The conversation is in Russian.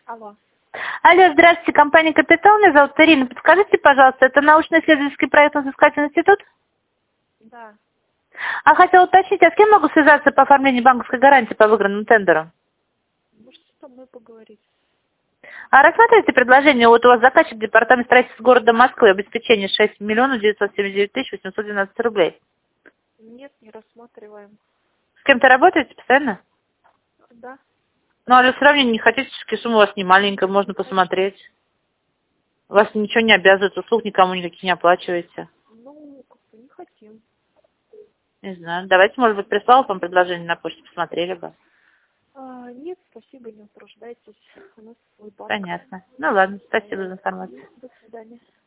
Алло. Алло, здравствуйте, компания «Капитал». Меня зовут Ирина. Подскажите, пожалуйста, это научно-исследовательский проектно-взыскательный институт? Да. А хотела уточнить, а с кем могу связаться по оформлению банковской гарантии по выигранному тендеру? Можете со мной поговорить? А рассматриваете предложение, вот у вас заказчик департамент строительства города Москвы, обеспечение 6 миллионов 979 тысяч 812 рублей. Нет, не рассматриваем. С кем-то работаете постоянно? Да. Ну, а для сравнения, не хотите, сумма у вас не маленькая, можно посмотреть. Вас ничего не обязывает, услуг никому никаких не оплачиваете. Ну, как-то не хотим. Не знаю, давайте, может быть, прислал вам предложение на почту, посмотрели бы. Нет, спасибо, не утруждайтесь. У нас свой банк. Понятно. Ну ладно, спасибо за информацию. До свидания.